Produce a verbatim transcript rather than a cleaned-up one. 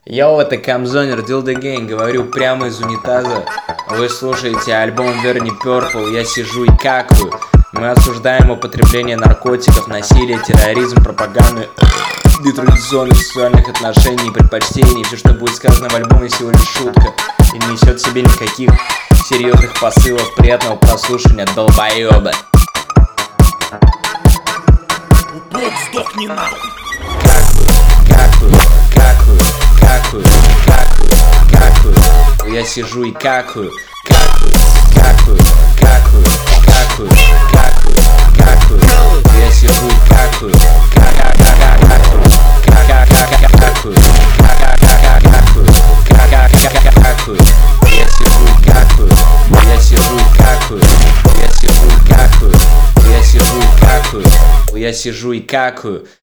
Йоу, это Камзонер, Дилда Гейн, говорю прямо из унитаза. Вы слушаете альбом Верни Перпл, я сижу и какаю. Мы осуждаем употребление наркотиков, насилие, терроризм, пропаганду нетрадиционных сексуальных отношений и предпочтений. Все, что будет сказано в альбоме, всего лишь шутка и не несет в себе никаких серьезных посылов. Приятного прослушивания, долбоебы. Бог, сдохни нахуй. Какаю, какаю, какаю, какаю, какаю, какаю. Я сижу и какаю, какаю, какаю, какаю, какаю, какаю, какаю. Я сижу и какаю, какаю, какаю, какаю, какаю, какаю. Я сижу и какаю, я сижу и какаю, я сижу и какаю, я сижу и какаю, я сижу и какаю.